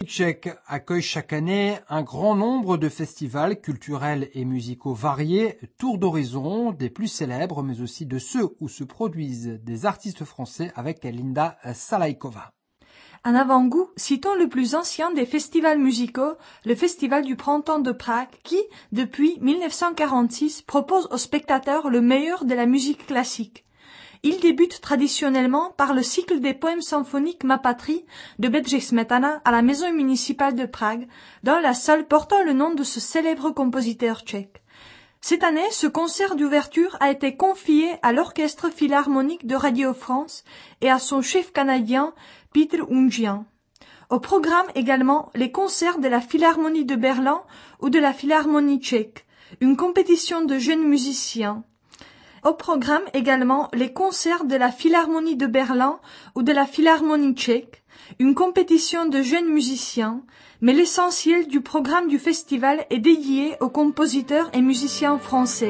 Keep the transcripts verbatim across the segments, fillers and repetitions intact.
tchèque accueille chaque année un grand nombre de festivals culturels et musicaux variés, tour d'horizon des plus célèbres, mais aussi de ceux où se produisent des artistes français avec Linda Salaïkova. Un avant-goût, citons le plus ancien des festivals musicaux, le Festival du Printemps de Prague, qui, depuis mille neuf cent quarante-six, propose aux spectateurs le meilleur de la musique classique. Il débute traditionnellement par le cycle des poèmes symphoniques Ma patrie de Bedřich Smetana à la maison municipale de Prague, dans la salle portant le nom de ce célèbre compositeur tchèque. Cette année, ce concert d'ouverture a été confié à l'Orchestre philharmonique de Radio France et à son chef canadien, Petr Oundjian. Au programme également les concerts de la Philharmonie de Berlin ou de la Philharmonie tchèque, une compétition de jeunes musiciens. Au programme également les concerts de la Philharmonie de Berlin ou de la Philharmonie tchèque, une compétition de jeunes musiciens, mais l'essentiel du programme du festival est dédié aux compositeurs et musiciens français.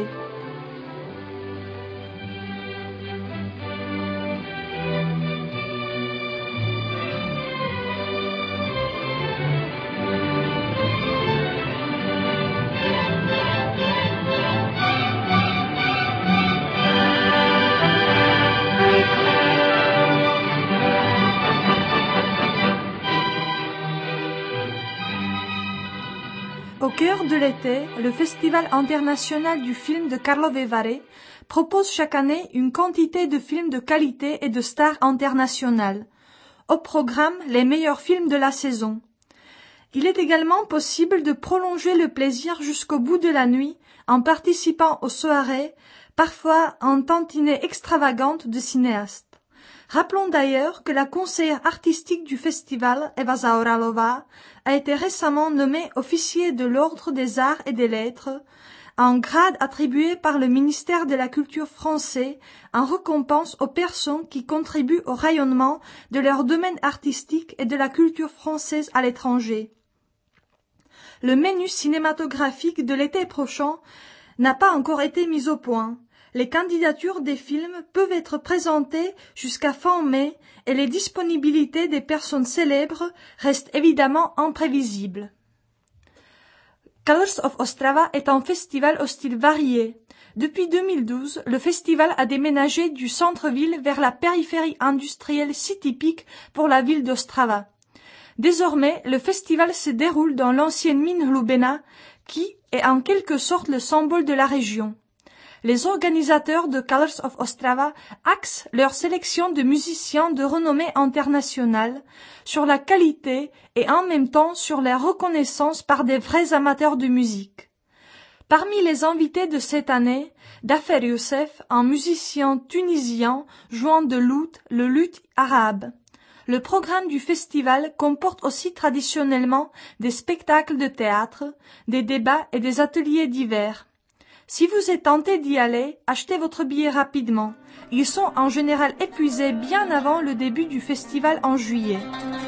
Au cœur de l'été, le Festival international du film de Karlovy Vary propose chaque année une quantité de films de qualité et de stars internationales. Au programme, les meilleurs films de la saison. Il est également possible de prolonger le plaisir jusqu'au bout de la nuit en participant aux soirées, parfois en tantinée extravagante de cinéastes. Rappelons d'ailleurs que la conseillère artistique du festival, Eva Zaoralova, a été récemment nommée officier de l'Ordre des Arts et des Lettres, un grade attribué par le ministère de la Culture français en récompense aux personnes qui contribuent au rayonnement de leur domaine artistique et de la culture française à l'étranger. Le menu cinématographique de l'été prochain n'a pas encore été mis au point. Les candidatures des films peuvent être présentées jusqu'à fin mai et les disponibilités des personnes célèbres restent évidemment imprévisibles. Colors of Ostrava est un festival au style varié. Depuis deux mille douze, le festival a déménagé du centre-ville vers la périphérie industrielle si typique pour la ville d'Ostrava. Désormais, le festival se déroule dans l'ancienne mine Hlubena, qui est en quelque sorte le symbole de la région. Les organisateurs de Colors of Ostrava axent leur sélection de musiciens de renommée internationale sur la qualité et en même temps sur la reconnaissance par des vrais amateurs de musique. Parmi les invités de cette année, Dafer Youssef, un musicien tunisien jouant de l'oud, le luth arabe. Le programme du festival comporte aussi traditionnellement des spectacles de théâtre, des débats et des ateliers divers. Si vous êtes tenté d'y aller, achetez votre billet rapidement. Ils sont en général épuisés bien avant le début du festival en juillet.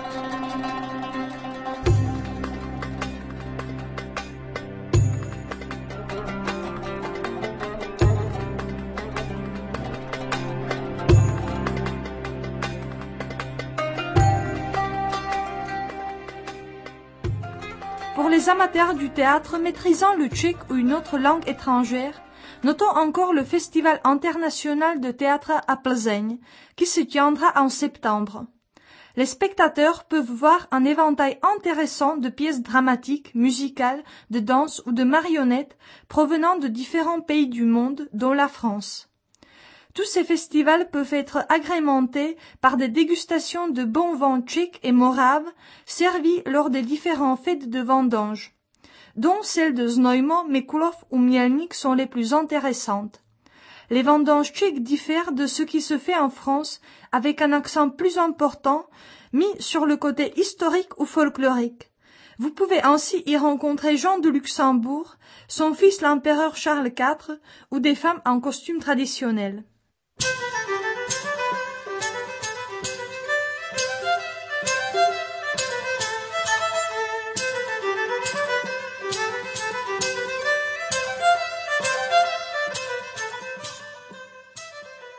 Pour les amateurs du théâtre maîtrisant le tchèque ou une autre langue étrangère, notons encore le Festival international de théâtre à Plzeň, qui se tiendra en septembre. Les spectateurs peuvent voir un éventail intéressant de pièces dramatiques, musicales, de danse ou de marionnettes provenant de différents pays du monde, dont la France. Tous ces festivals peuvent être agrémentés par des dégustations de bons vins tchèques et moraves servis lors des différents fêtes de vendange, dont celles de Znojmo, Mikulov ou Mielnik sont les plus intéressantes. Les vendanges tchèques diffèrent de ce qui se fait en France avec un accent plus important mis sur le côté historique ou folklorique. Vous pouvez ainsi y rencontrer Jean de Luxembourg, son fils l'empereur Charles quatre ou des femmes en costume traditionnel.